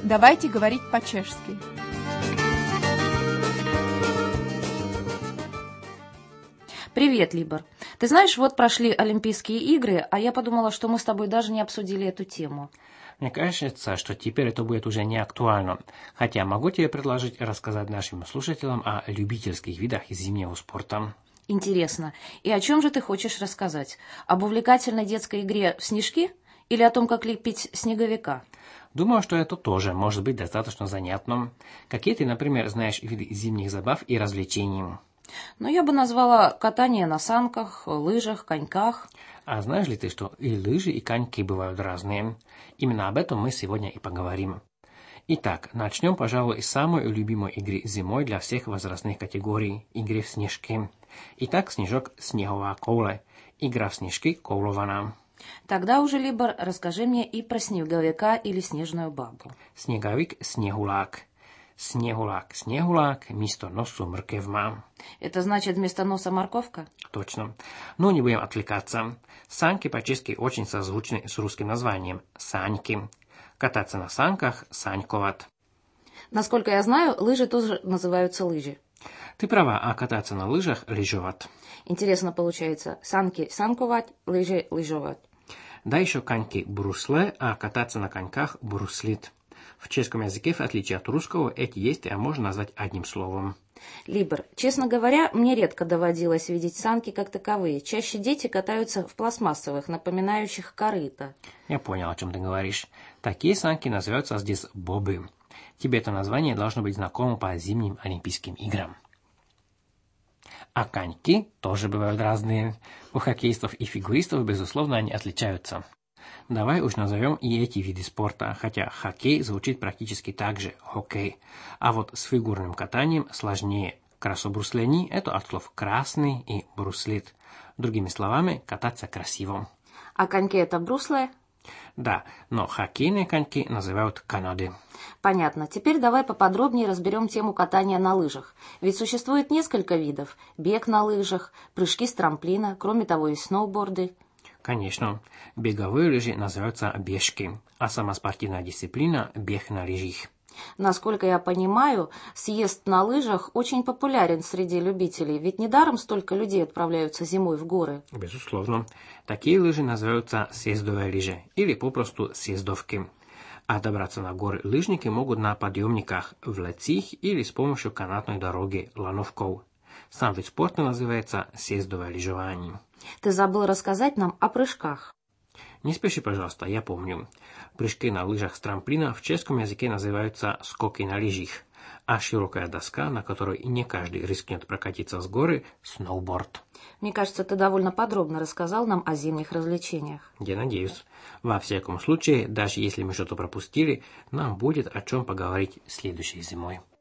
Давайте говорить по-чешски. Привет, Либор. Ты знаешь, вот прошли Олимпийские игры, а я подумала, что мы с тобой даже не обсудили эту тему. Мне кажется, что теперь это будет уже не актуально, хотя могу тебе предложить рассказать нашим слушателям о любительских видах зимнего спорта. Интересно. И о чем же ты хочешь рассказать? Об увлекательной детской игре в снежки или о том, как лепить снеговика? Думаю, что это тоже может быть достаточно занятным. Какие ты, например, знаешь виды зимних забав и развлечений? Ну, я бы назвала катание на санках, лыжах, коньках. А знаешь ли ты, что и лыжи, и коньки бывают разные? Именно об этом мы сегодня и поговорим. Итак, начнем, пожалуй, с самой любимой игры зимой для всех возрастных категорий – игры в снежки. Итак, снежок – снеговая коуле. Игра в снежки – коулована. Тогда уже, Либор, расскажи мне и про снеговика или снежную бабу. Снеговик – снегулák. Снегулák, снегулák, místo nosu mrkev má. Это значит вместо носа морковка? Точно. Но не будем отвлекаться. Санки по-чешски очень созвучны с русским названием – саньки. Кататься на санках – саньковат. Насколько я знаю, лыжи тоже называются лыжи. Ты права, а кататься на лыжах – лыжоват. Интересно получается, санки – санковать, лыжи – лыжовать. Да еще коньки – брусле, а кататься на коньках – бруслит. В чешском языке, в отличие от русского, эти действия можно назвать одним словом. Либор, честно говоря, мне редко доводилось видеть санки как таковые. Чаще дети катаются в пластмассовых, напоминающих корыто. Я понял, о чем ты говоришь. Такие санки называются здесь бобы. Тебе это название должно быть знакомо по зимним Олимпийским играм. А коньки тоже бывают разные. У хоккеистов и фигуристов, безусловно, они отличаются. Давай уж назовем и эти виды спорта, хотя хоккей звучит практически так же – хоккей. А вот с фигурным катанием сложнее. Красобруслени – это от слов «красный» и «бруслит». Другими словами, кататься красиво. А коньки – это брусле? Да, но хоккейные коньки называют канады. Понятно. Теперь давай поподробнее разберем тему катания на лыжах. Ведь существует несколько видов. Бег на лыжах, прыжки с трамплина, кроме того и сноуборды. Конечно, беговые лыжи называются бежки, а сама спортивная дисциплина – бег на лыжах. Насколько я понимаю, съезд на лыжах очень популярен среди любителей, ведь недаром столько людей отправляются зимой в горы. Безусловно. Такие лыжи называются съездовые лыжи или попросту съездовки. А добраться на горы лыжники могут на подъемниках, в лецих или с помощью канатной дороги лановков. Сам вид спорта называется съездовое лыжевание. Ты забыл рассказать нам о прыжках. Не спеши, пожалуйста, я помню. Прыжки на лыжах с трамплина в чешском языке называются скоки на лыжах, а широкая доска, на которой не каждый рискнет прокатиться с горы – сноуборд. Мне кажется, ты довольно подробно рассказал нам о зимних развлечениях. Я надеюсь. Во всяком случае, даже если мы что-то пропустили, нам будет о чем поговорить следующей зимой.